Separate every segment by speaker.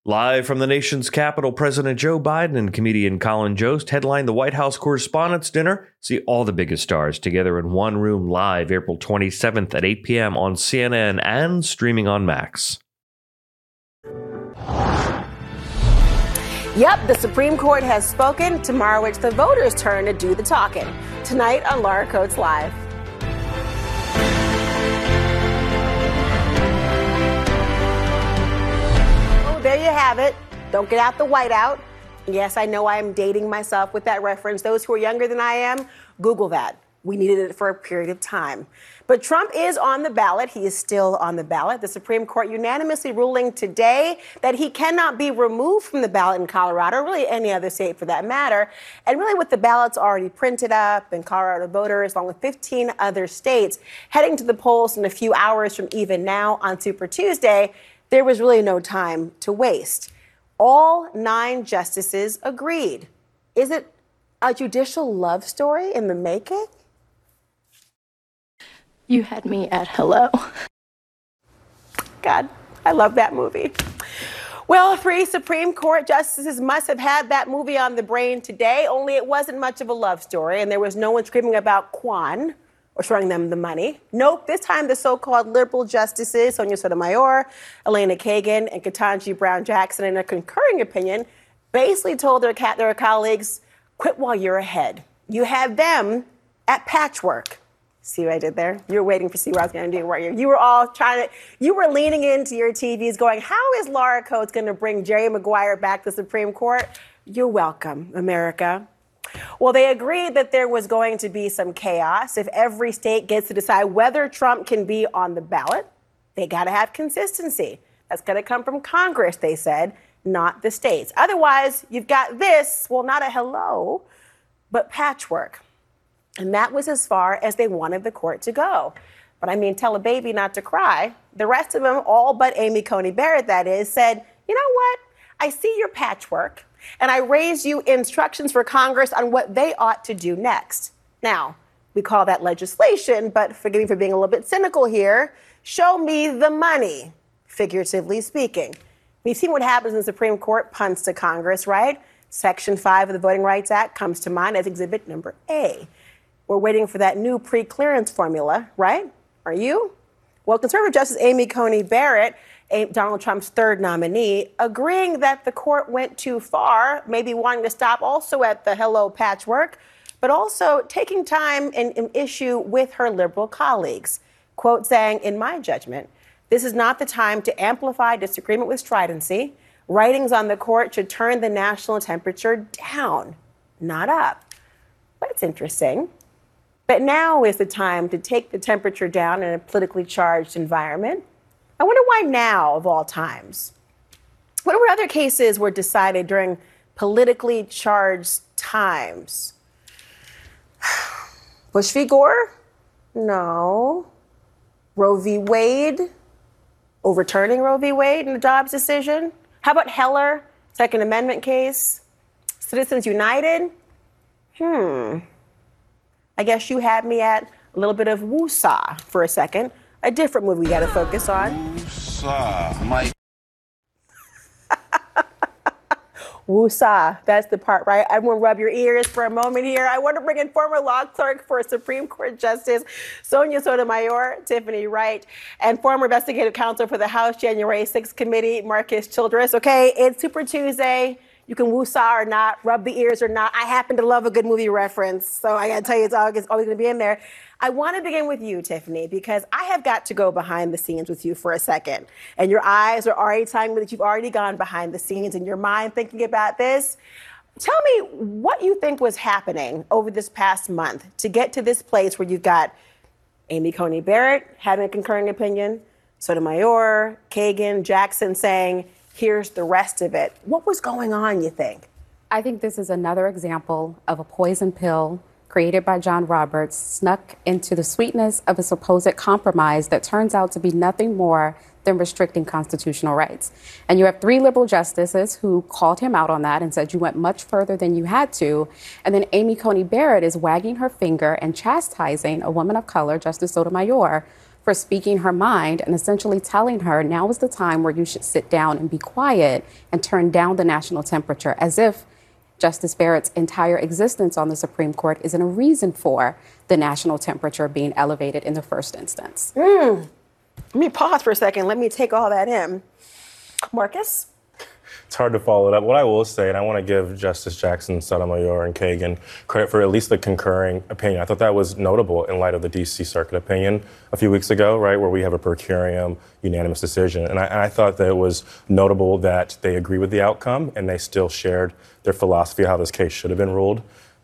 Speaker 1: Live from the nation's capital, President Joe Biden and comedian Colin Jost headline the White House Correspondents' Dinner. See all the biggest stars together in one room live April 27th at 8 p.m. on CNN and streaming on Max.
Speaker 2: Yep, the Supreme Court has spoken. Tomorrow it's the voters' turn to do the talking. Tonight on Laura Coates Live. There you have it. Don't get out the whiteout. Yes, I know I'm dating myself with that reference. Those who are younger than I am, Google that. We needed it for a period of time. But Trump is on the ballot. He is still on the ballot. The Supreme Court unanimously ruling today that he cannot be removed from the ballot in Colorado, or really any other state for that matter. And really with the ballots already printed up and Colorado voters, along with 15 other states, heading to the polls in a few hours from even now on Super Tuesday, there was really no time to waste. All 9 justices agreed. Is it a judicial love story in the making?
Speaker 3: You had me at hello.
Speaker 2: God, I love that movie. Well, 3 Supreme Court justices must have had that movie on the brain today, only it wasn't much of a love story, and there was no one screaming about Kwan or showing them the money. Nope, this time the so-called liberal justices, Sonia Sotomayor, Elena Kagan, and Ketanji Brown Jackson, in a concurring opinion, basically told their colleagues, quit while you're ahead. You had them at patchwork. See what I did there? You were waiting to see what I was going to do, weren't you? You were all you were leaning into your TVs going, how is Laura Coates going to bring Jerry Maguire back to the Supreme Court? You're welcome, America. Well, they agreed that there was going to be some chaos if every state gets to decide whether Trump can be on the ballot. They got to have consistency. That's going to come from Congress, they said, not the states. Otherwise, you've got this, well, not a hello, but patchwork. And that was as far as they wanted the court to go. But I mean, tell a baby not to cry. The rest of them, all but Amy Coney Barrett, that is, said, you know what? I see your patchwork, and I raise you instructions for Congress on what they ought to do next. Now, we call that legislation, but forgive me for being a little bit cynical here. Show me the money, figuratively speaking. We've seen what happens when the Supreme Court punts to Congress, right? Section 5 of the Voting Rights Act comes to mind as exhibit number A. We're waiting for that new pre-clearance formula, right? Are you? Well, conservative Justice Amy Coney Barrett, Donald Trump's third nominee, agreeing that the court went too far, maybe wanting to stop also at the hello patchwork, but also taking time and issue with her liberal colleagues. Quote saying, in my judgment, this is not the time to amplify disagreement with stridency. Writings on the court should turn the national temperature down, not up. That's interesting. But now is the time to take the temperature down in a politically charged environment. I wonder why now, of all times? What other cases were decided during politically charged times? Bush v. Gore? No. Roe v. Wade? Overturning Roe v. Wade in the Dobbs decision? How about Heller? Second Amendment case? Citizens United? I guess you had me at a little bit of woosah for a second. A different movie we got to focus on.
Speaker 4: Woosah, Mike.
Speaker 2: Woosah, that's the part, right? Everyone rub your ears for a moment here. I want to bring in former law clerk for Supreme Court Justice Sonia Sotomayor, Tiffany Wright, and former investigative counsel for the House January 6th Committee, Marcus Childress. Okay, it's Super Tuesday. You can woosah or not, rub the ears or not. I happen to love a good movie reference, so I got to tell you, it's always going to be in there. I want to begin with you, Tiffany, because I have got to go behind the scenes with you for a second. And your eyes are already telling me that you've already gone behind the scenes in your mind thinking about this. Tell me what you think was happening over this past month to get to this place where you've got Amy Coney Barrett having a concurring opinion, Sotomayor, Kagan, Jackson saying, here's the rest of it. What was going on, you think?
Speaker 5: I think this is another example of a poison pill created by John Roberts, snuck into the sweetness of a supposed compromise that turns out to be nothing more than restricting constitutional rights. And you have 3 liberal justices who called him out on that and said you went much further than you had to. And then Amy Coney Barrett is wagging her finger and chastising a woman of color, Justice Sotomayor, for speaking her mind and essentially telling her now is the time where you should sit down and be quiet and turn down the national temperature, as if Justice Barrett's entire existence on the Supreme Court isn't a reason for the national temperature being elevated in the first instance.
Speaker 2: Let me pause for a second. Let me take all that in. Marcus?
Speaker 6: It's hard to follow it up. What I will say, and I want to give Justice Jackson, Sotomayor, and Kagan credit for at least the concurring opinion. I thought that was notable in light of the D.C. Circuit opinion a few weeks ago, right, where we have a per curiam unanimous decision. And I thought that it was notable that they agree with the outcome and they still shared their philosophy of how this case should have been ruled.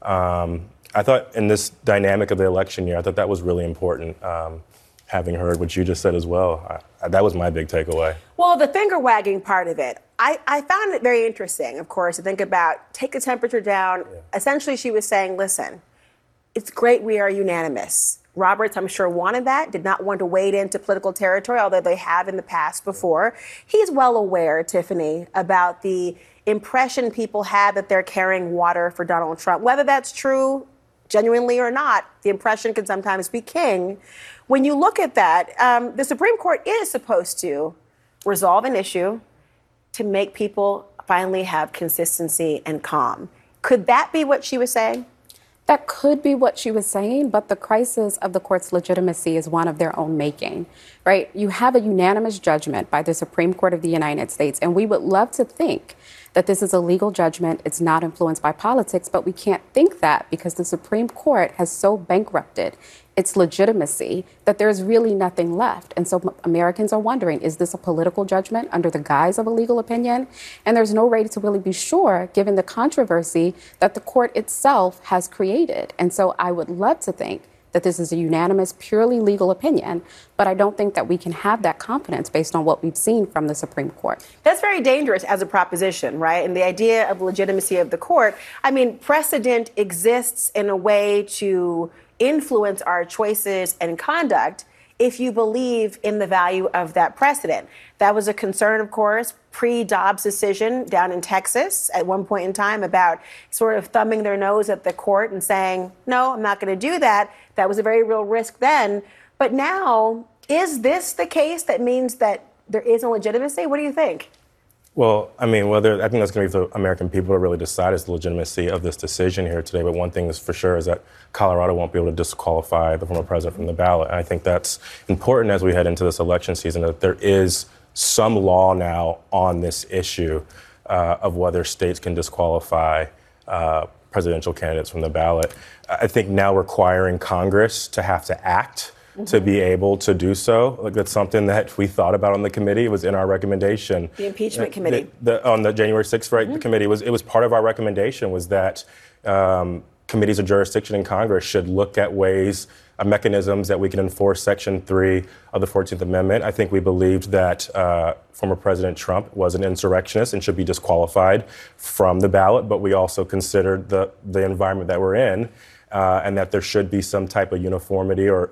Speaker 6: I thought in this dynamic of the election year, I thought that was really important. Having heard what you just said as well, that was my big takeaway.
Speaker 2: Well, the finger wagging part of it, I found it very interesting, of course, to think about take the temperature down. Yeah. Essentially, she was saying, listen, it's great we are unanimous. Roberts, I'm sure, wanted that, did not want to wade into political territory, although they have in the past before. He's well aware, Tiffany, about the impression people have that they're carrying water for Donald Trump. Whether that's true genuinely or not, the impression can sometimes be king. When you look at that, the Supreme Court is supposed to resolve an issue to make people finally have consistency and calm. Could that be what she was saying?
Speaker 5: That could be what she was saying, but the crisis of the court's legitimacy is one of their own making, right? You have a unanimous judgment by the Supreme Court of the United States, and we would love to think that this is a legal judgment, it's not influenced by politics, but we can't think that because the Supreme Court has so bankrupted its legitimacy that there's really nothing left. And so Americans are wondering, is this a political judgment under the guise of a legal opinion? And there's no way to really be sure, given the controversy that the court itself has created. And so I would love to think that this is a unanimous, purely legal opinion, but I don't think that we can have that confidence based on what we've seen from the Supreme Court.
Speaker 2: That's very dangerous as a proposition, right? And the idea of legitimacy of the court, I mean, precedent exists in a way to influence our choices and conduct if you believe in the value of that precedent. That was a concern, of course, pre-Dobbs decision down in Texas at one point in time about sort of thumbing their nose at the court and saying, no, I'm not going to do that. That was a very real risk then. But now, is this the case that means that there isn't legitimacy? What do you think?
Speaker 6: Well, I mean, I think that's going to be for the American people to really decide is the legitimacy of this decision here today. But one thing is for sure is that Colorado won't be able to disqualify the former president from the ballot. And I think that's important as we head into this election season, that there is some law now on this issue of whether states can disqualify presidential candidates from the ballot. I think now requiring Congress to have to act to be able to do so. Like, that's something that we thought about on the committee. It was in our recommendation.
Speaker 2: The impeachment committee.
Speaker 6: On the January 6th, right, the committee, it was part of our recommendation was that committees of jurisdiction in Congress should look at ways, mechanisms that we can enforce Section 3 of the 14th Amendment. I think we believed that former President Trump was an insurrectionist and should be disqualified from the ballot, but we also considered the environment that we're in. And that there should be some type of uniformity, or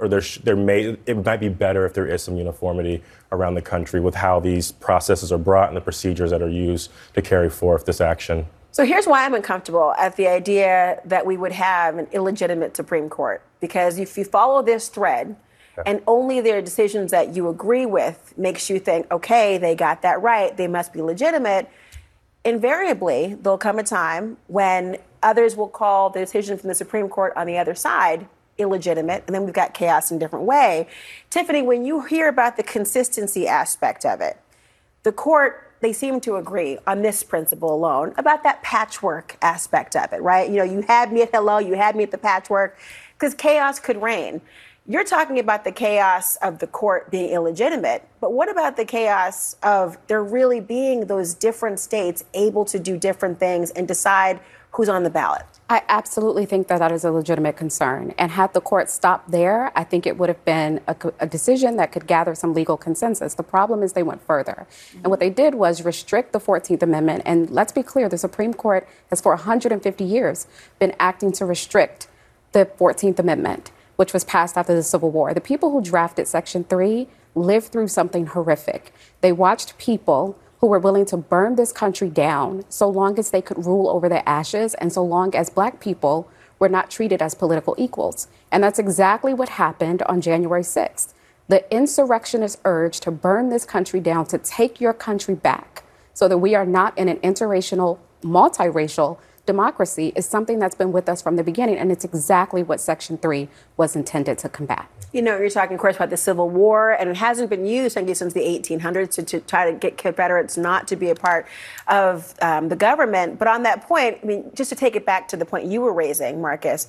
Speaker 6: it might be better if there is some uniformity around the country with how these processes are brought and the procedures that are used to carry forth this action.
Speaker 2: So here's why I'm uncomfortable at the idea that we would have an illegitimate Supreme Court. Because if you follow this thread, and only their decisions that you agree with makes you think, okay, they got that right, they must be legitimate, invariably, there'll come a time when others will call the decision from the Supreme Court on the other side illegitimate, and then we've got chaos in a different way. Tiffany, when you hear about the consistency aspect of it, the court, they seem to agree on this principle alone about that patchwork aspect of it, right? You know, you had me at hello, you had me at the patchwork, because chaos could reign. You're talking about the chaos of the court being illegitimate, but what about the chaos of there really being those different states able to do different things and decide who's on the ballot?
Speaker 5: I absolutely think that that is a legitimate concern. And had the court stopped there, I think it would have been a decision that could gather some legal consensus. The problem is they went further. And what they did was restrict the 14th Amendment. And let's be clear, the Supreme Court has for 150 years been acting to restrict the 14th Amendment, which was passed after the Civil War. The people who drafted Section 3 lived through something horrific. They watched people who were willing to burn this country down so long as they could rule over their ashes and so long as Black people were not treated as political equals. And that's exactly what happened on January 6th. The insurrectionist urge to burn this country down, to take your country back so that we are not in an interracial, multiracial democracy is something that's been with us from the beginning. And it's exactly what Section 3 was intended to combat.
Speaker 2: You know, you're talking, of course, about the Civil War, and it hasn't been used, I guess, since the 1800s to try to get Confederates not to be a part of the government. But on that point, I mean, just to take it back to the point you were raising, Marcus,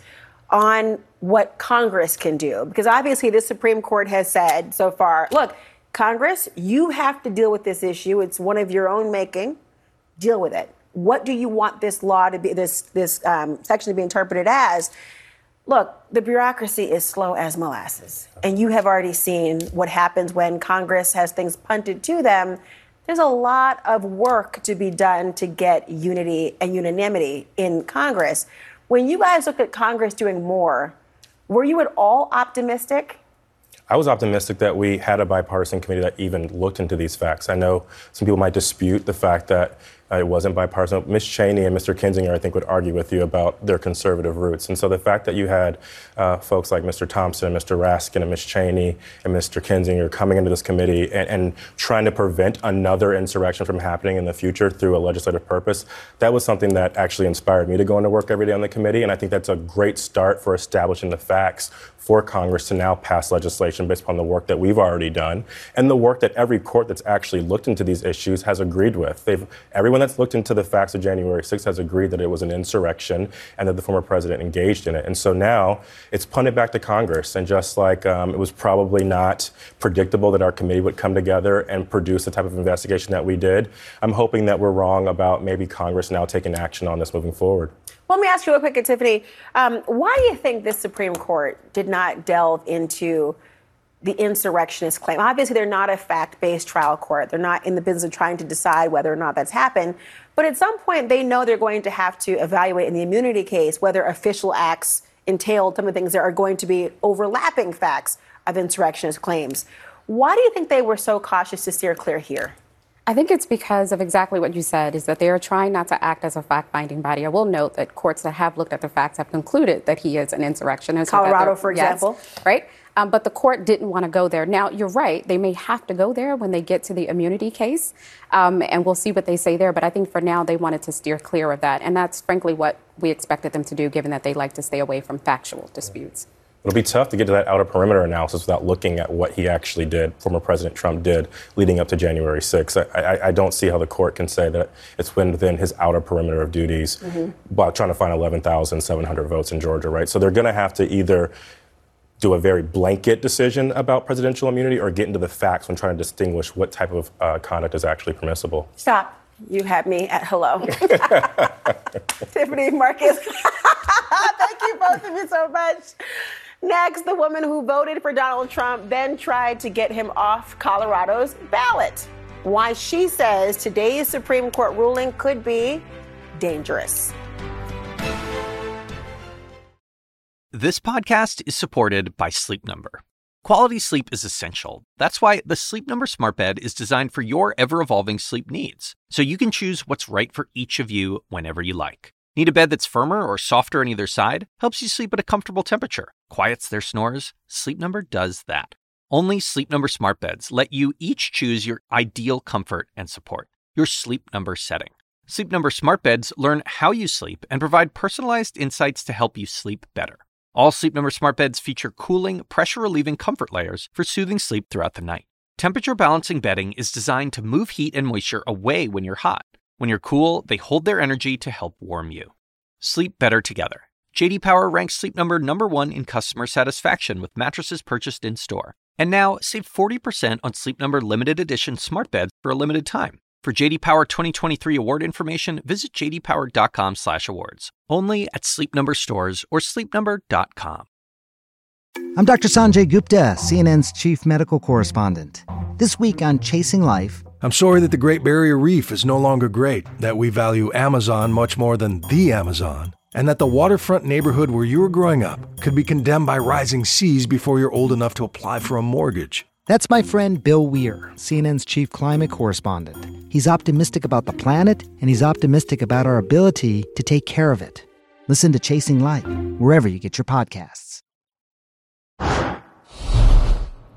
Speaker 2: on what Congress can do, because obviously the Supreme Court has said so far, look, Congress, you have to deal with this issue. It's one of your own making. Deal with it. What do you want this law to be, this section to be interpreted as? Look, the bureaucracy is slow as molasses, and you have already seen what happens when Congress has things punted to them. There's a lot of work to be done to get unity and unanimity in Congress. When you guys look at Congress doing more, were you at all optimistic?
Speaker 6: I was optimistic that we had a bipartisan committee that even looked into these facts. I know some people might dispute the fact that it wasn't bipartisan. Ms. Cheney and Mr. Kinzinger, I think, would argue with you about their conservative roots. And so the fact that you had folks like Mr. Thompson, Mr. Raskin, and Ms. Cheney and Mr. Kinzinger coming into this committee and trying to prevent another insurrection from happening in the future through a legislative purpose, that was something that actually inspired me to go into work every day on the committee. And I think that's a great start for establishing the facts for Congress to now pass legislation based upon the work that we've already done and the work that every court that's actually looked into these issues has agreed with. Everyone that's looked into the facts of January 6th has agreed that it was an insurrection and that the former president engaged in it. And so now it's punted back to Congress. And just like it was probably not predictable that our committee would come together and produce the type of investigation that we did, I'm hoping that we're wrong about maybe Congress now taking action on this moving forward.
Speaker 2: Well, let me ask you real quick, Tiffany. Why do you think the Supreme Court did not delve into the insurrectionist claim? Obviously, they're not a fact-based trial court. They're not in the business of trying to decide whether or not that's happened. But at some point, they know they're going to have to evaluate in the immunity case whether official acts entailed some of the things that are going to be overlapping facts of insurrectionist claims. Why do you think they were so cautious to steer clear here?
Speaker 5: I think it's because of exactly what you said, is that they are trying not to act as a fact-finding body. I will note that courts that have looked at the facts have concluded that he is an insurrectionist.
Speaker 2: Colorado, for example.
Speaker 5: Yes, right? But the court didn't want to go there. Now, you're right. They may have to go there when they get to the immunity case, and we'll see what they say there. But I think for now, they wanted to steer clear of that. And that's, frankly, what we expected them to do, given that they like to stay away from factual disputes.
Speaker 6: It'll be tough to get to that outer perimeter analysis without looking at what he actually did, former President Trump did, leading up to January 6th. I don't see how the court can say that it's within his outer perimeter of duties while trying to find 11,700 votes in Georgia, right? So they're going to have to either do a very blanket decision about presidential immunity or get into the facts when trying to distinguish what type of conduct is actually permissible.
Speaker 2: Stop. You had me at hello. Tiffany, Marcus, thank you both of you so much. Next, the woman who voted for Donald Trump then tried to get him off Colorado's ballot. Why she says today's Supreme Court ruling could be dangerous.
Speaker 7: This podcast is supported by Sleep Number. Quality sleep is essential. That's why the Sleep Number Smart Bed is designed for your ever-evolving sleep needs, so you can choose what's right for each of you whenever you like. Need a bed that's firmer or softer on either side? Helps you sleep at a comfortable temperature. Quiets their snores? Sleep Number does that. Only Sleep Number Smart Beds let you each choose your ideal comfort and support, your Sleep Number setting. Sleep Number Smart Beds learn how you sleep and provide personalized insights to help you sleep better. All Sleep Number Smart Beds feature cooling, pressure-relieving comfort layers for soothing sleep throughout the night. Temperature-balancing bedding is designed to move heat and moisture away when you're hot. When you're cool, they hold their energy to help warm you. Sleep better together. J.D. Power ranks Sleep Number #1 in customer satisfaction with mattresses purchased in-store. And now, save 40% on Sleep Number limited edition smart beds for a limited time. For J.D. Power 2023 award information, visit jdpower.com/awards. Only at Sleep Number stores or sleepnumber.com.
Speaker 8: I'm Dr. Sanjay Gupta, CNN's chief medical correspondent. This week on Chasing Life...
Speaker 9: I'm sorry that the Great Barrier Reef is no longer great, that we value Amazon much more than the Amazon, and that the waterfront neighborhood where you were growing up could be condemned by rising seas before you're old enough to apply for a mortgage.
Speaker 8: That's my friend Bill Weir, CNN's chief climate correspondent. He's optimistic about the planet, and he's optimistic about our ability to take care of it. Listen to Chasing Life, wherever you get your podcasts.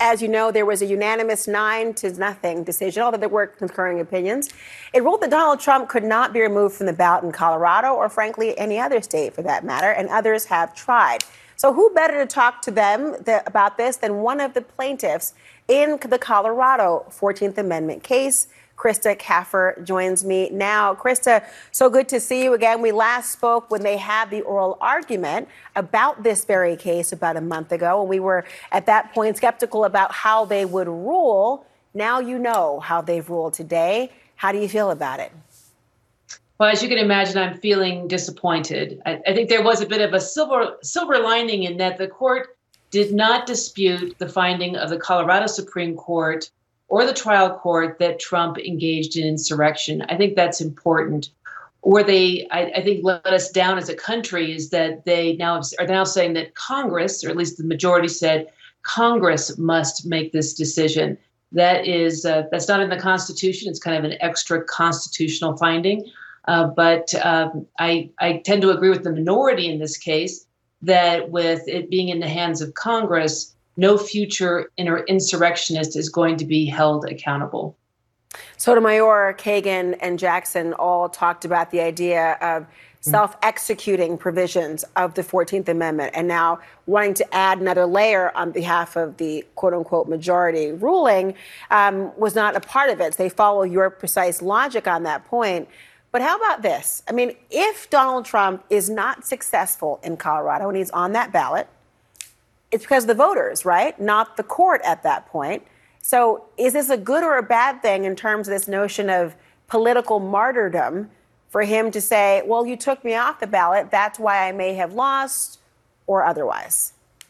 Speaker 2: as you know, there was a unanimous 9-0 decision, although there were concurring opinions. It ruled that Donald Trump could not be removed from the ballot in Colorado or, frankly, any other state for that matter, and others have tried. So who better to talk to them about this than one of the plaintiffs in the Colorado 14th Amendment case? Krista Kaffer joins me now. Krista, so good to see you again. We last spoke when they had the oral argument about this very case about a month ago, and we were at that point skeptical about how they would rule. Now you know how they've ruled today. How do you feel about it?
Speaker 10: Well, as you can imagine, I'm feeling disappointed. I think there was a bit of a silver lining in that the court did not dispute the finding of the Colorado Supreme Court or the trial court that Trump engaged in insurrection. I think that's important. Where they, I think, let us down as a country is that they are now saying that Congress, or at least the majority said, Congress must make this decision. That is, that's not in the Constitution. It's kind of an extra constitutional finding. But I tend to agree with the minority in this case that with it being in the hands of Congress, no future insurrectionist is going to be held accountable.
Speaker 2: Sotomayor, Kagan, and Jackson all talked about the idea of self-executing provisions of the 14th Amendment and now wanting to add another layer on behalf of the quote-unquote majority ruling was not a part of it. So they follow your precise logic on that point. But how about this? I mean, if Donald Trump is not successful in Colorado and he's on that ballot, it's because of the voters, right? Not the court at that point. So is this a good or a bad thing in terms of this notion of political martyrdom for him to say, well, you took me off the ballot, that's why I may have lost, or otherwise?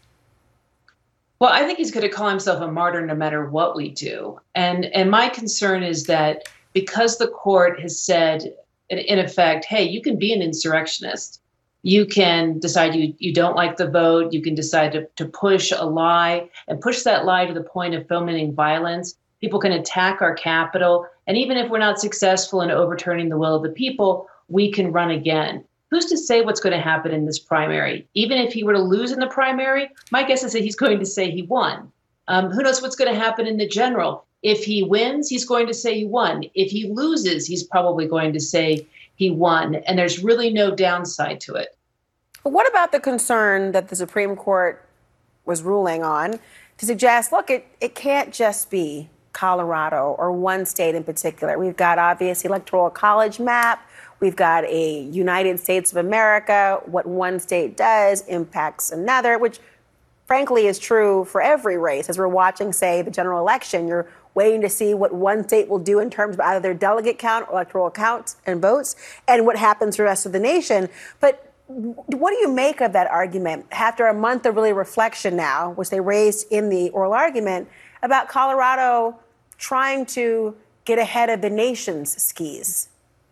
Speaker 10: Well, I think he's going to call himself a martyr no matter what we do. And my concern is that because the court has said, in effect, hey, you can be an insurrectionist. You can decide you don't like the vote. You can decide to push a lie and push that lie to the point of fomenting violence. People can attack our Capitol. And even if we're not successful in overturning the will of the people, we can run again. Who's to say what's going to happen in this primary? Even if he were to lose in the primary, my guess is that he's going to say he won. Who knows what's going to happen in the general? If he wins, he's going to say he won. If he loses, he's probably going to say he won. And there's really no downside to it.
Speaker 2: But what about the concern that the Supreme Court was ruling on to suggest, look, it can't just be Colorado or one state in particular. We've got obvious electoral college map. We've got a United States of America. What one state does impacts another, which frankly is true for every race. As we're watching, say, the general election, you're waiting to see what one state will do in terms of either their delegate count, electoral count, and votes, and what happens to the rest of the nation. But what do you make of that argument after a month of really reflection now, which they raised in the oral argument, about Colorado trying to get ahead of the nation's skis?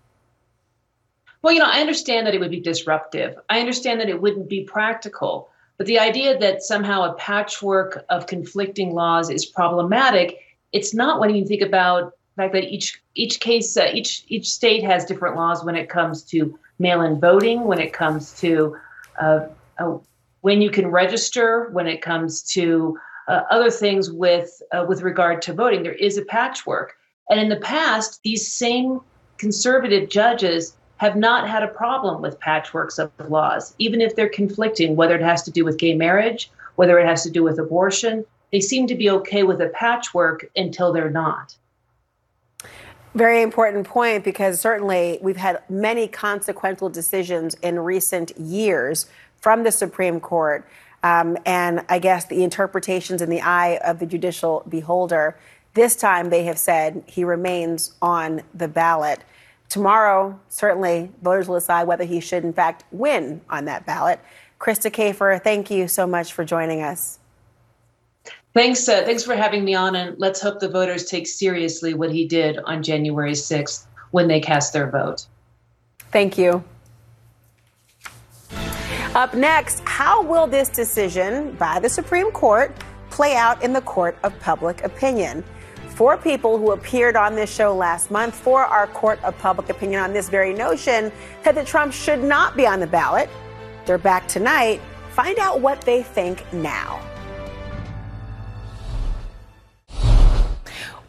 Speaker 10: Well, I understand that it would be disruptive. I understand that it wouldn't be practical. But the idea that somehow a patchwork of conflicting laws is problematic, it's not when you think about the fact that each state has different laws when it comes to mail-in voting, when it comes to when you can register, when it comes to other things with regard to voting. There is a patchwork. And in the past, these same conservative judges have not had a problem with patchworks of laws, even if they're conflicting, whether it has to do with gay marriage, whether it has to do with abortion. They seem to be okay with a patchwork until they're not.
Speaker 2: Very important point, because certainly we've had many consequential decisions in recent years from the Supreme Court. And I guess the interpretations in the eye of the judicial beholder. This time they have said he remains on the ballot. Tomorrow, certainly voters will decide whether he should, in fact, win on that ballot. Krista Kaffer, thank you so much for joining us.
Speaker 10: Thanks for having me on, and let's hope the voters take seriously what he did on January 6th when they cast their vote.
Speaker 2: Thank you. Up next, how will this decision by the Supreme Court play out in the court of public opinion? 4 people who appeared on this show last month for our court of public opinion on this very notion that Trump should not be on the ballot. They're back tonight. Find out what they think now.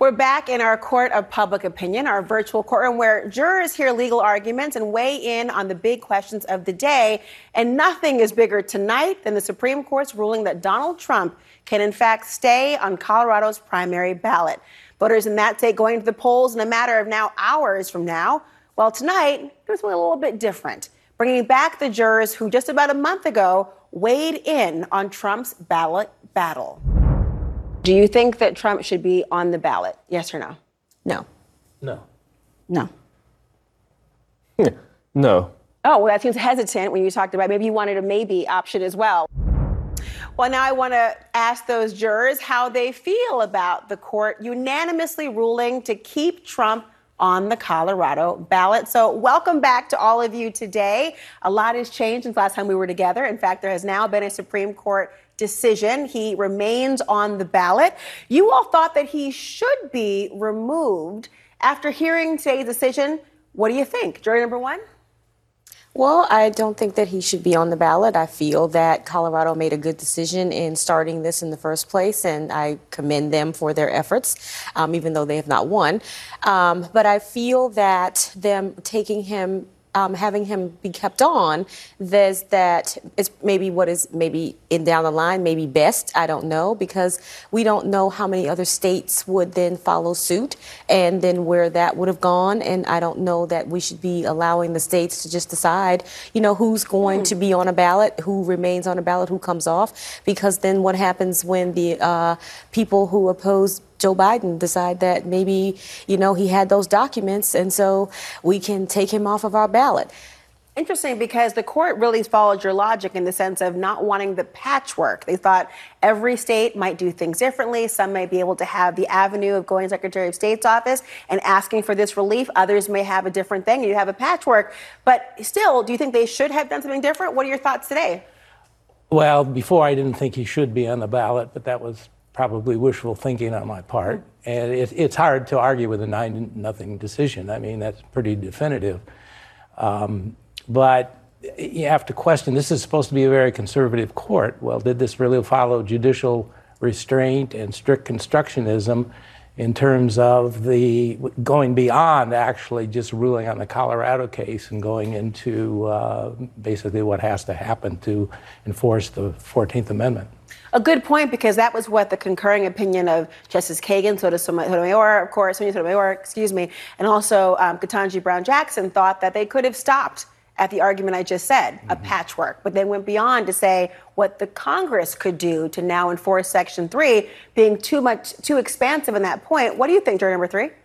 Speaker 2: We're back in our court of public opinion, our virtual courtroom, where jurors hear legal arguments and weigh in on the big questions of the day. And nothing is bigger tonight than the Supreme Court's ruling that Donald Trump can, in fact, stay on Colorado's primary ballot. Voters in that state going to the polls in a matter of now hours from now. Well, tonight, it was a little bit different, bringing back the jurors who just about a month ago weighed in on Trump's ballot battle. Do you think that Trump should be on the ballot? Yes or no? No.
Speaker 11: No.
Speaker 2: No.
Speaker 6: No.
Speaker 2: Oh, well, that seems hesitant when you talked about maybe you wanted a maybe option as well. Well, now I want to ask those jurors how they feel about the court unanimously ruling to keep Trump on the Colorado ballot. So welcome back to all of you today. A lot has changed since last time we were together. In fact, there has now been a Supreme Court decision. He remains on the ballot. You all thought that he should be removed. After hearing today's decision, what do you think? Jury number one?
Speaker 12: Well, I don't think that he should be on the ballot. I feel that Colorado made a good decision in starting this in the first place, and I commend them for their efforts, even though they have not won. But I feel that them taking him, having him be kept on, that is maybe what is maybe down the line, maybe best. I don't know, because we don't know how many other states would then follow suit and then where that would have gone. And I don't know that we should be allowing the states to just decide, who's going to be on a ballot, who remains on a ballot, who comes off, because then what happens when the people who oppose Joe Biden decide that maybe, he had those documents and so we can take him off of our ballot.
Speaker 2: Interesting, because the court really followed your logic in the sense of not wanting the patchwork. They thought every state might do things differently. Some may be able to have the avenue of going to Secretary of State's office and asking for this relief. Others may have a different thing. You have a patchwork. But still, do you think they should have done something different? What are your thoughts today?
Speaker 11: Well, before I didn't think he should be on the ballot, but that was probably wishful thinking on my part. And it's hard to argue with a 9-0 decision. I mean, that's pretty definitive. But you have to question, this is supposed to be a very conservative court. Well, did this really follow judicial restraint and strict constructionism in terms of the going beyond actually just ruling on the Colorado case and going into basically what has to happen to enforce the 14th Amendment?
Speaker 2: A good point, because that was what the concurring opinion of Justice Kagan, Sotomayor, of course, Sotomayor, and also Ketanji Brown Jackson thought that they could have stopped at the argument I just said, a patchwork, but then went beyond to say what the Congress could do to now enforce Section 3, being too expansive in that point. What do you think, juror number 3?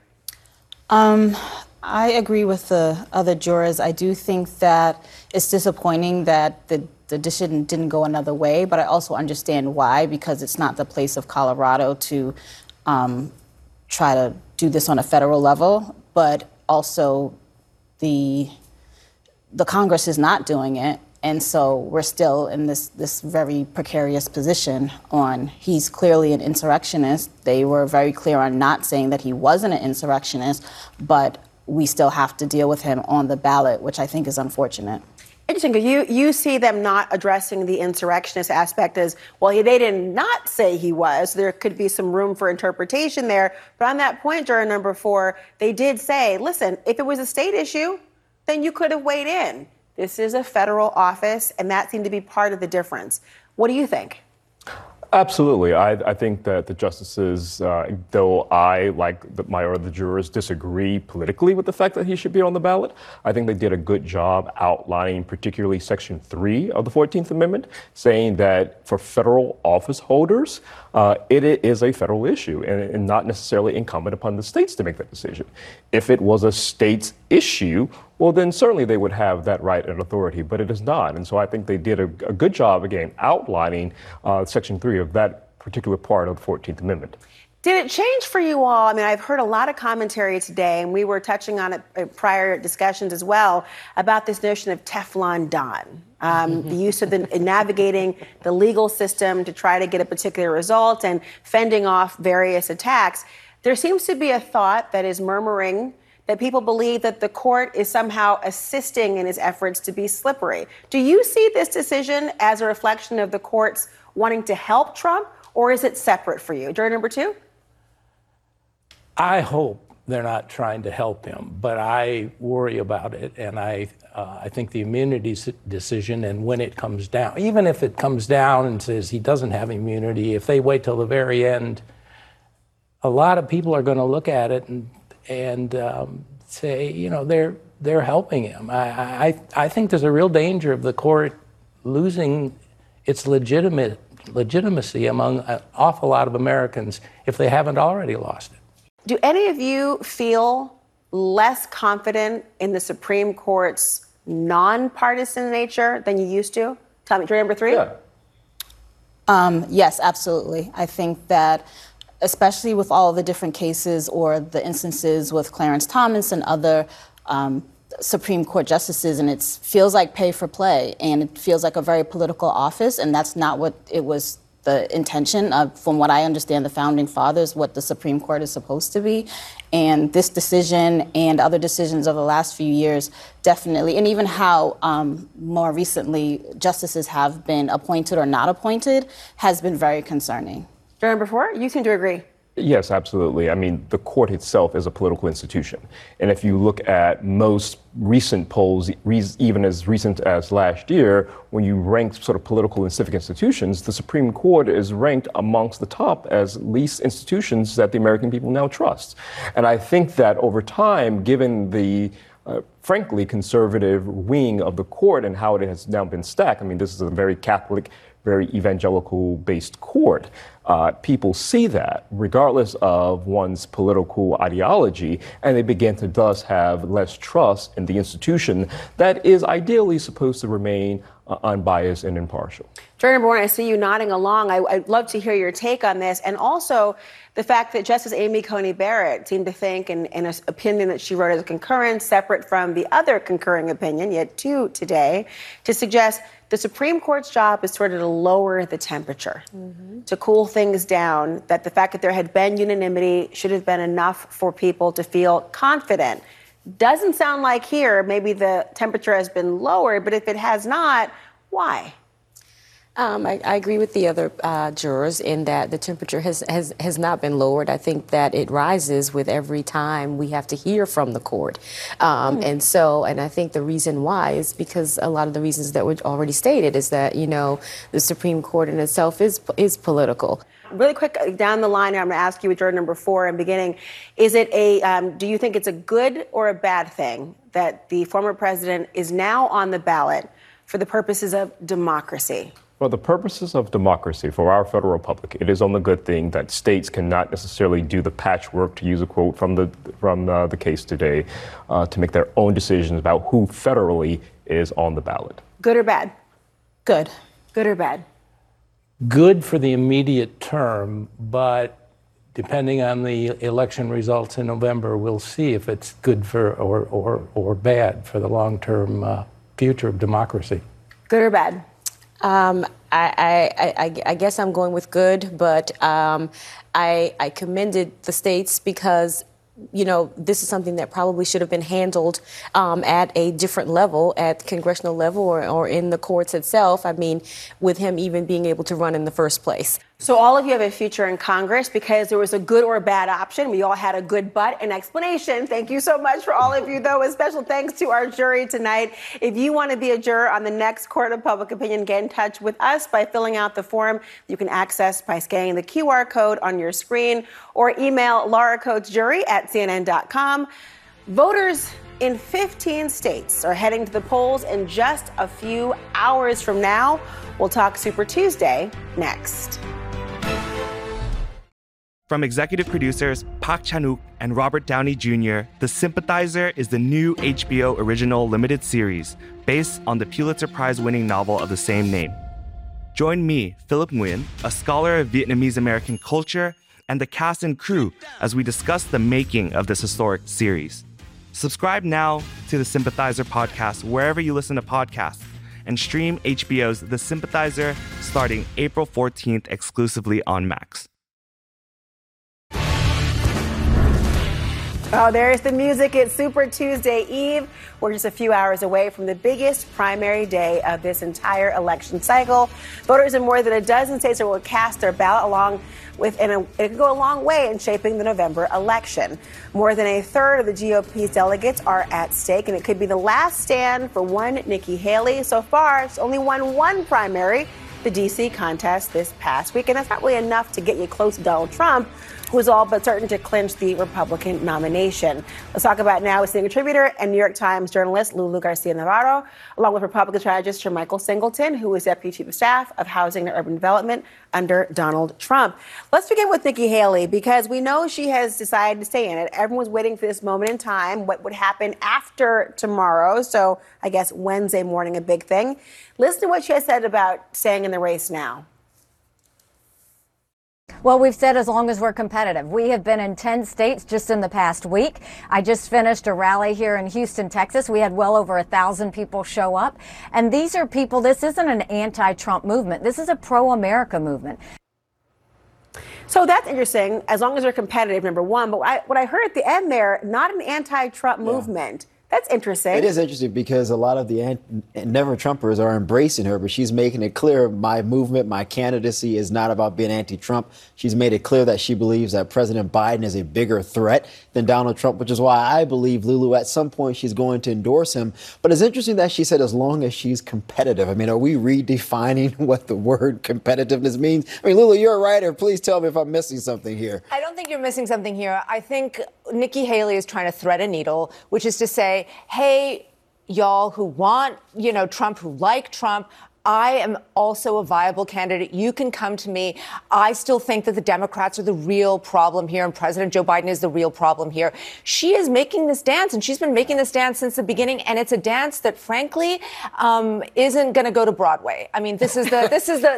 Speaker 13: I agree with the other jurors. I do think that it's disappointing that the decision didn't go another way, but I also understand why, because it's not the place of Colorado to try to do this on a federal level, but also the Congress is not doing it, and so we're still in this very precarious position on, he's clearly an insurrectionist. They were very clear on not saying that he wasn't an insurrectionist, but we still have to deal with him on the ballot, which I think is unfortunate.
Speaker 2: Interesting, because you see them not addressing the insurrectionist aspect as, well, they did not say he was. There could be some room for interpretation there. But on that point, juror number 4, they did say, listen, if it was a state issue, then you could have weighed in. This is a federal office, and that seemed to be part of the difference. What do you think?
Speaker 6: Absolutely. I think that the justices, though I, like my other jurors, disagree politically with the fact that he should be on the ballot, I think they did a good job outlining particularly Section 3 of the 14th Amendment, saying that for federal office holders, it is a federal issue and not necessarily incumbent upon the states to make that decision. If it was a state's issue, well, then certainly they would have that right and authority, but it is not. And so I think they did a good job, again, outlining Section 3 of that particular part of the 14th Amendment.
Speaker 2: Did it change for you all? I mean, I've heard a lot of commentary today, and we were touching on it in prior discussions as well, about this notion of Teflon Don, the use of navigating the legal system to try to get a particular result and fending off various attacks. There seems to be a thought that is murmuring that people believe that the court is somehow assisting in its efforts to be slippery. Do you see this decision as a reflection of the courts wanting to help Trump, or is it separate for you? Juror number 2?
Speaker 11: I hope they're not trying to help him, but I worry about it, and I think the immunity decision, and when it comes down, even if it comes down and says he doesn't have immunity, if they wait till the very end, a lot of people are going to look at it and say, you know, they're helping him. I think there's a real danger of the court losing its legitimacy among an awful lot of Americans if they haven't already lost it.
Speaker 2: Do any of you feel less confident in the Supreme Court's nonpartisan nature than you used to? Tommy, jury number 3?
Speaker 13: Yeah. Yes, absolutely. I think that especially with all the different cases or the instances with Clarence Thomas and other Supreme Court justices, and it feels like pay for play, and it feels like a very political office, and that's not what it was the intention of, from what I understand, the founding fathers, what the Supreme Court is supposed to be. And this decision and other decisions over the last few years definitely, and even how more recently justices have been appointed or not appointed, has been very concerning.
Speaker 2: Jury number 4, you seem to agree.
Speaker 6: Yes, absolutely. I mean, the court itself is a political institution. And if you look at most recent polls, even as recent as last year, when you rank sort of political and civic institutions, the Supreme Court is ranked amongst the top as least institutions that the American people now trust. And I think that over time, given the frankly conservative wing of the court and how it has now been stacked, I mean, this is a very Catholic, very evangelical-based court. People see that, regardless of one's political ideology, and they begin to thus have less trust in the institution that is ideally supposed to remain unbiased and impartial.
Speaker 2: Jury number 1, I see you nodding along. I'd love to hear your take on this, and also the fact that Justice Amy Coney Barrett seemed to think, in an opinion that she wrote as a concurrence, separate from the other concurring opinion, yet 2 today, to suggest the Supreme Court's job is sort of to lower the temperature, to cool things down, that the fact that there had been unanimity should have been enough for people to feel confident. Doesn't sound like here, maybe the temperature has been lowered, but if it has not, why?
Speaker 12: I agree with the other jurors in that the temperature has not been lowered. I think that it rises with every time we have to hear from the court. And I think the reason why is because a lot of the reasons that were already stated is that, you know, the Supreme Court in itself is political.
Speaker 2: Really quick, down the line, I'm going to ask you with jury number 4 in beginning. Is it do you think it's a good or a bad thing that the former president is now on the ballot for the purposes of democracy?
Speaker 6: For the purposes of democracy, for our federal republic, it is only a good thing that states cannot necessarily do the patchwork, to use a quote from the case today, to make their own decisions about who federally is on the ballot.
Speaker 2: Good or bad?
Speaker 13: Good.
Speaker 2: Good or bad?
Speaker 11: Good for the immediate term, but depending on the election results in November, we'll see if it's good for or bad for the long-term future of democracy.
Speaker 2: Good or bad?
Speaker 12: I guess I'm going with good, but I commended the states because, you know, this is something that probably should have been handled at a different level, at congressional level or in the courts itself. I mean, with him even being able to run in the first place.
Speaker 2: So all of you have a future in Congress because there was a good or bad option. We all had a good but and explanation. Thank you so much for all of you, though. A special thanks to our jury tonight. If you want to be a juror on the next Court of Public Opinion, get in touch with us by filling out the form you can access by scanning the QR code on your screen or email lauracoatesjury@cnn.com. Voters in 15 states are heading to the polls in just a few hours from now. We'll talk Super Tuesday next.
Speaker 14: From executive producers Park Chan-wook and Robert Downey Jr., The Sympathizer is the new HBO original limited series based on the Pulitzer Prize-winning novel of the same name. Join me, Philip Nguyen, a scholar of Vietnamese-American culture, and the cast and crew as we discuss the making of this historic series. Subscribe now to The Sympathizer podcast wherever you listen to podcasts and stream HBO's The Sympathizer starting April 14th exclusively on Max.
Speaker 2: Oh, there's the music. It's Super Tuesday Eve. We're just a few hours away from the biggest primary day of this entire election cycle. Voters in more than a dozen states will cast their ballot along with, and it could go a long way in shaping the November election. More than a third of the GOP's delegates are at stake, and it could be the last stand for one Nikki Haley. So far, it's only won one primary, the D.C. contest this past week, and that's not really enough to get you close to Donald Trump, who is all but certain to clinch the Republican nomination. Let's talk about now with senior contributor and New York Times journalist Lulu Garcia-Navarro, along with Republican strategist Michael Singleton, who is Deputy Chief of Staff of Housing and Urban Development under Donald Trump. Let's begin with Nikki Haley, because we know she has decided to stay in it. Everyone's waiting for this moment in time, what would happen after tomorrow. So I guess Wednesday morning, a big thing. Listen to what she has said about staying in the race now.
Speaker 15: Well, we've said as long as we're competitive. We have been in 10 states just in the past week. I just finished a rally here in Houston, Texas. We had well over 1,000 people show up. And these are people, this isn't an anti-Trump movement. This is a pro-America movement.
Speaker 2: So that's interesting, as long as they're competitive, number one. But what I heard at the end there, not an anti-Trump movement. That's interesting.
Speaker 16: It is interesting because a lot of the never-Trumpers are embracing her, but she's making it clear my movement, my candidacy is not about being anti-Trump. She's made it clear that she believes that President Biden is a bigger threat than Donald Trump, which is why I believe, Lulu, at some point she's going to endorse him. But it's interesting that she said as long as she's competitive. I mean, are we redefining what the word competitiveness means? I mean, Lulu, you're a writer. Please tell me if I'm missing something here.
Speaker 17: I don't think you're missing something here. I think Nikki Haley is trying to thread a needle, which is to say, hey, y'all who want, Trump, who like Trump, I am also a viable candidate. You can come to me. I still think that the Democrats are the real problem here, and President Joe Biden is the real problem here. She is making this dance, and she's been making this dance since the beginning, and it's a dance that, frankly, isn't going to go to Broadway. I mean, this is the.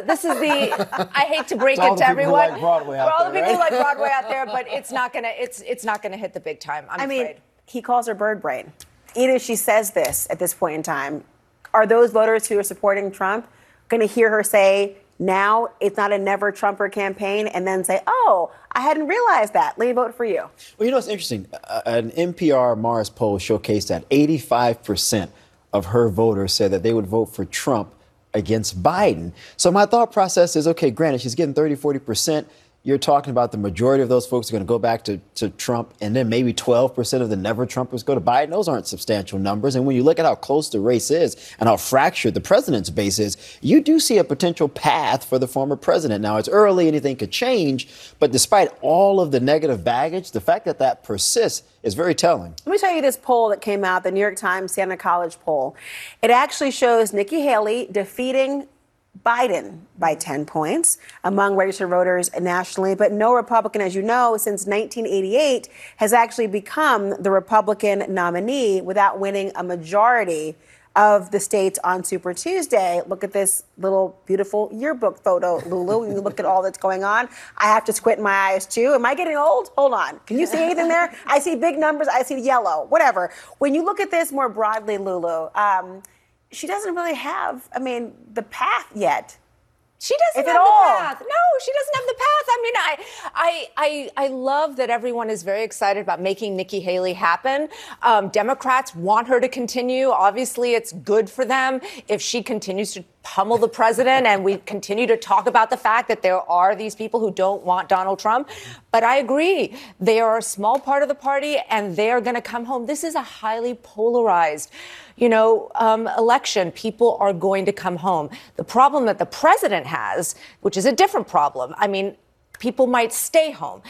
Speaker 17: I hate to break it to everyone.
Speaker 16: For all
Speaker 17: the people who like Broadway out there, but it's not going to hit the big time. I'm afraid.
Speaker 2: He calls her bird brain. Even if she says this at this point in time, are those voters who are supporting Trump going to hear her say, now it's not a never Trumper campaign, and then say, oh, I hadn't realized that. Let me vote for you.
Speaker 16: Well, it's interesting. An NPR Mars poll showcased that 85% of her voters said that they would vote for Trump against Biden. So my thought process is, okay, granted, she's getting 30, 40%. You're talking about the majority of those folks are going to go back to Trump, and then maybe 12% of the never-Trumpers go to Biden. Those aren't substantial numbers. And when you look at how close the race is and how fractured the president's base is, you do see a potential path for the former president. Now, it's early. Anything could change. But despite all of the negative baggage, the fact that that persists is very telling.
Speaker 2: Let me tell you this poll that came out, the New York Times Santa College poll. It actually shows Nikki Haley defeating Biden by 10 points among registered voters nationally, but no Republican, as you know, since 1988 has actually become the Republican nominee without winning a majority of the states on Super Tuesday. Look at this little beautiful yearbook photo, Lulu. When you look at all that's going on, I have to squint my eyes too. Am I getting old? Hold on. Can you see anything there? I see big numbers. I see yellow, whatever. When you look at this more broadly, Lulu, she doesn't really have, the path yet.
Speaker 17: She doesn't have the path. No, she doesn't have the path. I love that everyone is very excited about making Nikki Haley happen. Democrats want her to continue. Obviously, it's good for them if she continues to pummel the president, and we continue to talk about the fact that there are these people who don't want Donald Trump. But I agree, they are a small part of the party, and they are going to come home. This is a highly polarized, election. People are going to come home. The problem that the president has, which is a different problem, people might stay home.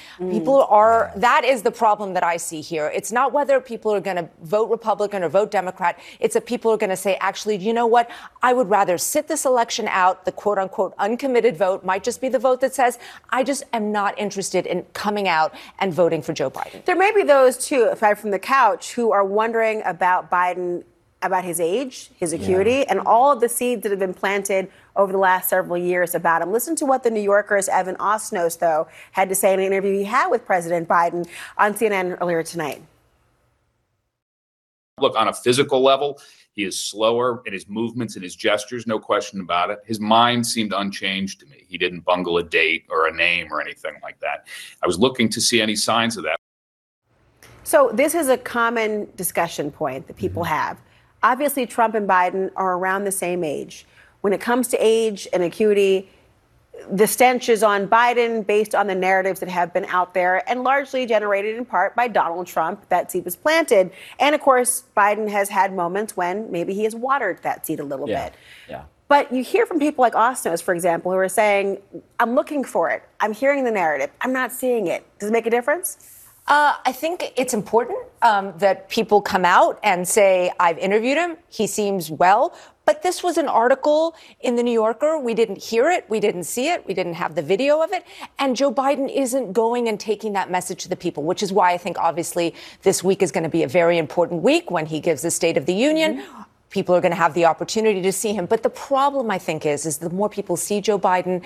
Speaker 17: That is the problem that I see here. It's not whether people are going to vote Republican or vote Democrat. It's that people are going to say, actually, you know what? I would rather sit this election out. The quote unquote uncommitted vote might just be the vote that says, I just am not interested in coming out and voting for Joe Biden.
Speaker 2: There may be those too, aside from the couch, who are wondering about Biden, about his age, his acuity, and all of the seeds that have been planted over the last several years about him. Listen to what the New Yorker's Evan Osnos, though, had to say in an interview he had with President Biden on CNN earlier tonight.
Speaker 18: Look, on a physical level, he is slower in his movements and his gestures, no question about it. His mind seemed unchanged to me. He didn't bungle a date or a name or anything like that. I was looking to see any signs of that.
Speaker 2: So this is a common discussion point that people have. Obviously, Trump and Biden are around the same age. When it comes to age and acuity, the stench is on Biden based on the narratives that have been out there and largely generated in part by Donald Trump. That seed was planted. And of course, Biden has had moments when maybe he has watered that seed a little bit.
Speaker 16: Yeah.
Speaker 2: But you hear from people like Osnos, for example, who are saying, I'm looking for it. I'm hearing the narrative. I'm not seeing it. Does it make a difference?
Speaker 17: I think it's important that people come out and say, I've interviewed him. He seems well. But this was an article in the New Yorker. We didn't hear it. We didn't see it. We didn't have the video of it. And Joe Biden isn't going and taking that message to the people, which is why I think, obviously, this week is going to be a very important week when he gives the State of the Union. People are going to have the opportunity to see him. But the problem, I think, is the more people see Joe Biden,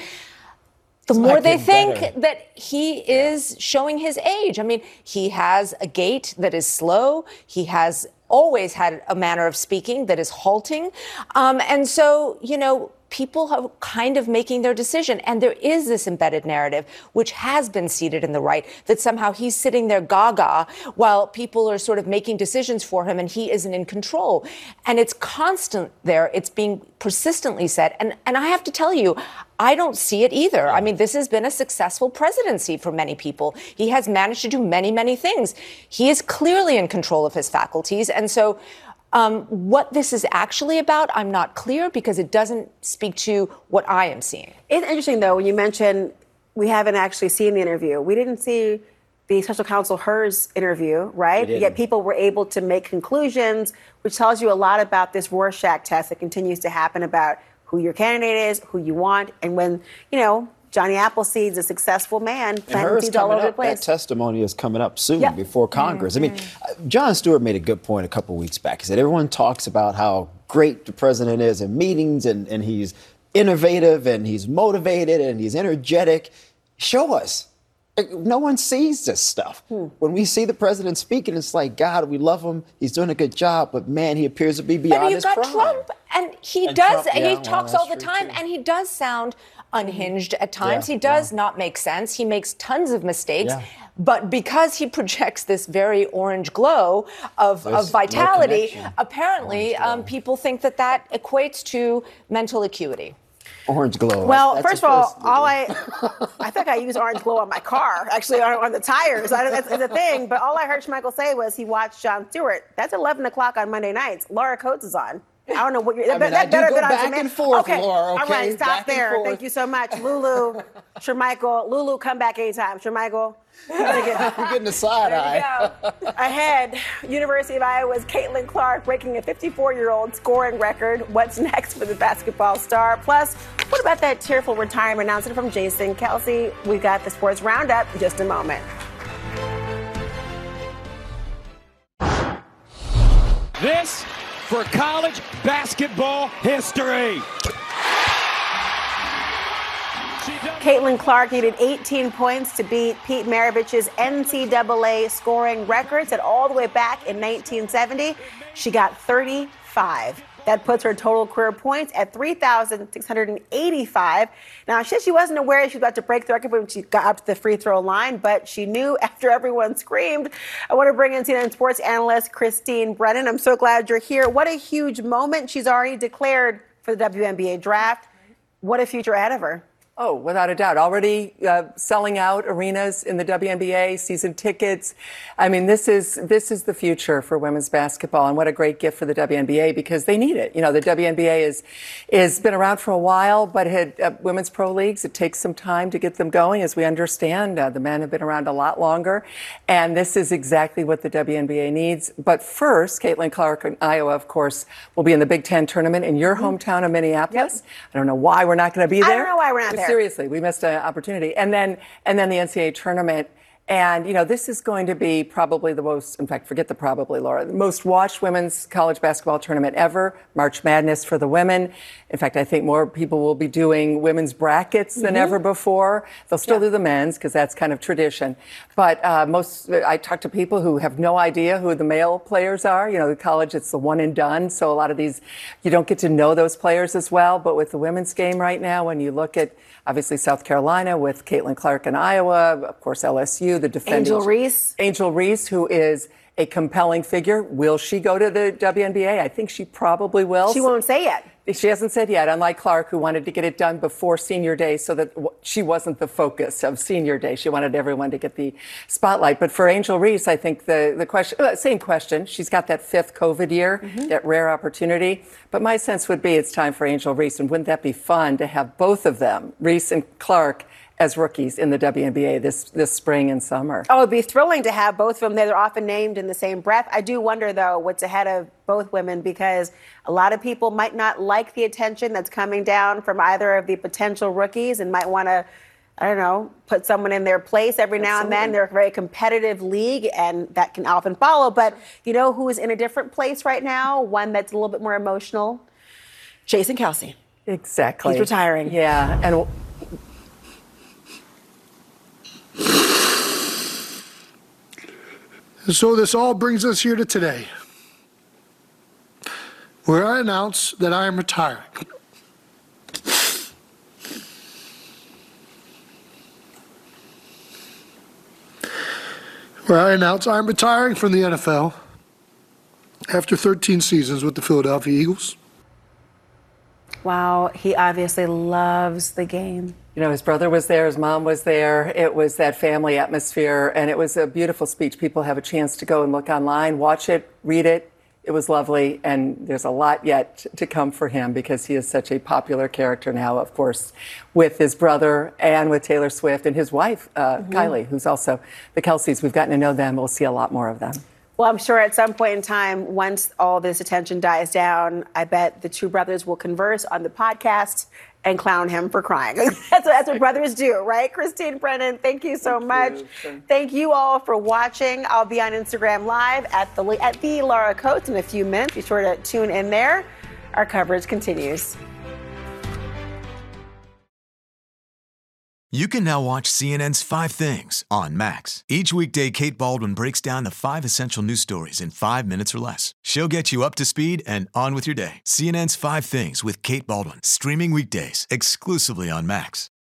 Speaker 17: the more they think that he is showing his age. I mean, he has a gait that is slow. He has always had a manner of speaking that is halting. And so, people are kind of making their decision. And there is this embedded narrative, which has been seeded in the right, that somehow he's sitting there gaga while people are sort of making decisions for him and he isn't in control. And it's constant there. It's being persistently said. And I have to tell you, I don't see it either. I mean, this has been a successful presidency for many people. He has managed to do many, many things. He is clearly in control of his faculties. And so what this is actually about, I'm not clear because it doesn't speak to what I am seeing.
Speaker 2: It's interesting, though, when you mention we haven't actually seen the interview. We didn't see the special counsel Hur's interview, right? Yet people were able to make conclusions, which tells you a lot about this Rorschach test that continues to happen about who your candidate is, who you want, and when, Johnny Appleseed's a successful man, planting seeds all over the place.
Speaker 16: That testimony is coming up soon before Congress. I mean, Jon Stewart made a good point a couple weeks back. He said everyone talks about how great the president is in meetings and he's innovative and he's motivated and he's energetic. Show us. No one sees this stuff. When we see the president speaking, it's like, God, we love him. He's doing a good job. But, man, he appears to be beyond his prime.
Speaker 17: But you've got Trump, and he talks all the time, and he does sound unhinged at times. He does not make sense. He makes tons of mistakes. But because he projects this very orange glow of vitality, apparently people think that equates to mental acuity.
Speaker 16: Orange glow.
Speaker 2: Well, first of all, I think I use orange glow on my car, actually on the tires. That's a thing. But all I heard Schmeichel say was he watched Jon Stewart. That's 11 o'clock on Monday nights. Laura Coates is on. I don't know what you're.
Speaker 16: I do go back and forth,
Speaker 2: okay.
Speaker 16: Laura. Okay,
Speaker 2: all right, stop
Speaker 16: back
Speaker 2: there. Thank you so much, Lulu, Schmeichel. Lulu, come back anytime. Schmeichel.
Speaker 16: You're getting a side eye.
Speaker 2: Ahead, University of Iowa's Caitlin Clark breaking a 54-year-old scoring record. What's next for the basketball star? Plus, what about that tearful retirement announcement from Jason Kelsey? We got the sports roundup in just a moment.
Speaker 19: This for college basketball history.
Speaker 2: Caitlin Clark needed 18 points to beat Pete Maravich's NCAA scoring record, set all the way back in 1970. She got 35. That puts her total career points at 3,685. Now, she said she wasn't aware she was about to break the record when she got up to the free throw line, but she knew after everyone screamed. I want to bring in CNN sports analyst Christine Brennan. I'm so glad you're here. What a huge moment. She's already declared for the WNBA draft. What a future ahead of her.
Speaker 20: Oh, without a doubt. Already selling out arenas in the WNBA, season tickets. I mean, this is the future for women's basketball, and what a great gift for the WNBA because they need it. The WNBA is been around for a while, but had women's pro leagues. It takes some time to get them going, as we understand. The men have been around a lot longer, and this is exactly what the WNBA needs. But first, Caitlin Clark in Iowa, of course, will be in the Big Ten tournament in your hometown of Minneapolis. Yep. I don't know why we're not going to be there.
Speaker 2: I don't know why we're not there.
Speaker 20: Seriously, we missed an opportunity. And then the NCAA tournament. And, this is going to be probably the most, in fact, forget the probably, Laura, the most watched women's college basketball tournament ever. March Madness for the women. In fact, I think more people will be doing women's brackets than ever before. They'll still do the men's because that's kind of tradition. But I talk to people who have no idea who the male players are. The college, it's the one and done. So a lot of these, you don't get to know those players as well. But with the women's game right now, when you look at, obviously, South Carolina with Caitlin Clark in Iowa, of course, LSU, you, the defending Angel Reese, who is a compelling figure. Will she go to the WNBA? I think she probably will.
Speaker 2: She won't say yet.
Speaker 20: She hasn't said yet, unlike Clark, who wanted to get it done before Senior Day so that she wasn't the focus of Senior Day. She wanted everyone to get the spotlight. But for Angel Reese, I think the question, same question. She's got that 5th COVID year, that rare opportunity. But my sense would be it's time for Angel Reese. And wouldn't that be fun to have both of them, Reese and Clark, as rookies in the WNBA this spring and summer?
Speaker 2: Oh, it'd be thrilling to have both of them there. They're often named in the same breath. I do wonder, though, what's ahead of both women, because a lot of people might not like the attention that's coming down from either of the potential rookies and might want to, I don't know, put someone in their place every now and then. They're a very competitive league, and that can often follow. But you know who is in a different place right now? One that's a little bit more emotional? Jason Kelce.
Speaker 20: Exactly.
Speaker 2: He's retiring.
Speaker 20: Yeah. And
Speaker 21: so this all brings us here to today, where I announce that I am retiring. Where I announce I'm retiring from the NFL after 13 seasons with the Philadelphia Eagles.
Speaker 2: Wow, he obviously loves the game.
Speaker 20: You know, his brother was there, his mom was there. It was that family atmosphere, and it was a beautiful speech. People have a chance to go and look online, watch it, read it. It was lovely, and there's a lot yet to come for him because he is such a popular character now, of course, with his brother and with Taylor Swift and his wife, Kylie, who's also the Kelces. We've gotten to know them. We'll see a lot more of them.
Speaker 2: Well, I'm sure at some point in time, once all this attention dies down, I bet the two brothers will converse on the podcast and clown him for crying. That's what brothers do, right? Christine Brennan, thank you so much. Thank you all for watching. I'll be on Instagram Live at the Laura Coates in a few minutes. Be sure to tune in there. Our coverage continues.
Speaker 22: You can now watch CNN's 5 Things on Max. Each weekday, Kate Baldwin breaks down the 5 essential news stories in 5 minutes or less. She'll get you up to speed and on with your day. CNN's 5 Things with Kate Baldwin, streaming weekdays exclusively on Max.